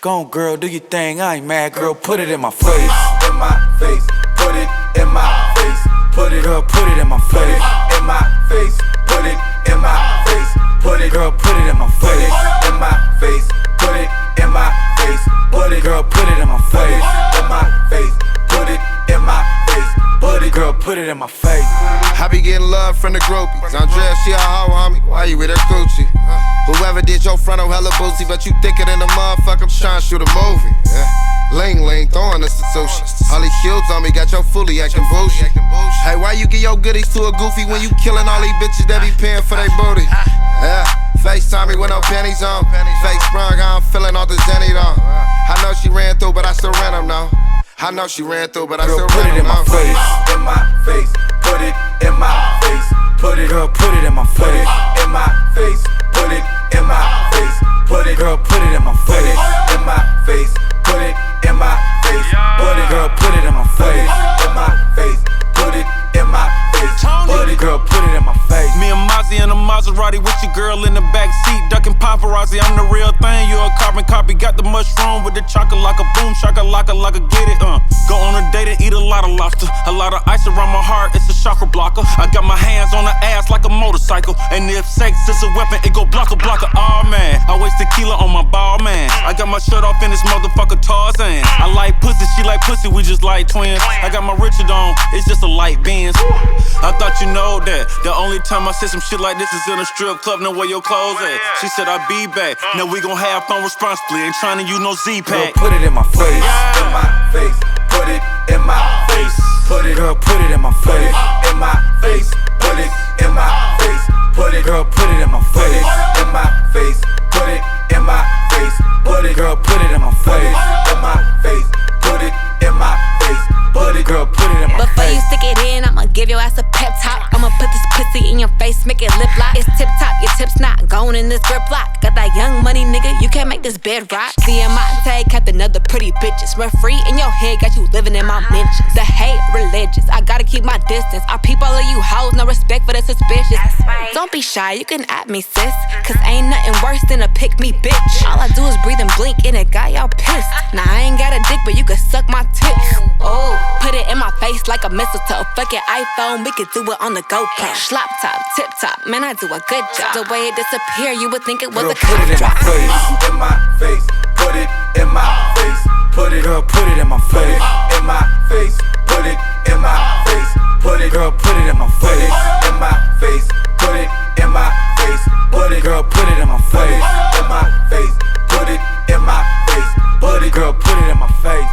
Go on, girl, do your thing. I ain't mad, girl. Put it in my face. In my face. Put it in my face. Put it, girl, put it in my face. In my face. Put it in my face. Put it, girl, put it in my face. In my face. Put it in my face. Put it, girl, put it in my face. In my face. Put it in my face. Put it, girl, put it in my face. I be getting love from the groupies. Andrea, she a hoe, homie. Why you with her Gucci? Whoever did your frontal hella boozy, but you thicker than a motherfucker. I'm trying to shoot a movie. Ling, throwing us to sushi. All these shields on me, got your fully acting bougie. Hey, why you get your goodies to a goofy when you killing all these bitches that be paying for their booty? FaceTime me with no panties on. Fake sprung, I'm feeling all the Zenny on. I know she ran through, but I still ran them now. I know she ran through, but I still put ran it in my face. In my face. Put it in my face. Put it, girl, put it in my face. In my face. Put it in my face. Put it, girl, put it in my face. In my face. Put it in my face. Put it, girl, put it in my face. In my face. Put it in my face. Put it, girl, put it in my face. Me and Mozzie in a Maserati with your girl in the back seat, ducking paparazzi. I'm the real thing, you a carbon copy. Got the mushroom with the chocolate like a boom, shakalaka like a get it. Go on a date and eat a lot of lobster, a lot of ice around my heart. It's a chakra blocker. I got my hands on the ass like a motorcycle, and if sex is a weapon, it go blocker. Oh man, I waste tequila on my ball man. I got my shirt off in this motherfucker Tarzan. I like pussy, she like pussy, we just like twins. I got my Richard on, it's just a light Benz. I thought you know that. The only time I said some shit like this is in a strip club, know where your clothes at. She said I'll be back. Now we gon' have fun responsibly. Ain't trying to use no Z-Pack. Girl, put it in my face. in my face. Put it in my face. Put it, girl, put it in my face. In my face. Put it in my face. Put it, girl, put it in my face. In my face. Put it in my face. Put it, girl, put it in my face. In my face. Put it in my face. Put it, girl, put it in my Before face. you stick it in, I'ma give your ass a pep talk. I'ma put this pussy in your face, make it lip lock. It's tip top, your tips not going in this grip lock. Got that young money, nigga, you can't make this bed rock. Diamante kept another pretty bitches. Referee in your head, got you living in my mentions. The hate religious, I gotta keep my distance. I peep all of you hoes, no respect for the suspicious. Don't be shy, you can at me, sis. Cause ain't nothing worse than a pick me bitch. All I do is breathe and blink and it got y'all pissed. Now I ain't got a dick, but you can suck my tits. Oh, put it in my face like a mistletoe. Fuck it, iPhone, we could do it on the GoPro. Slop top, tip top, man, I do a good job. The way it disappear, you would think it was Girl, a put it in my cop drop. face. in my face. Put it in my face. Put it, Girl, put it in my face. in my face. Put it in my face. Put it, Girl, put it in my face. in my face. Put it in my face. Put it, Girl, put it in my face. in my face. Put it in my face. Put it, Girl, put it in my face.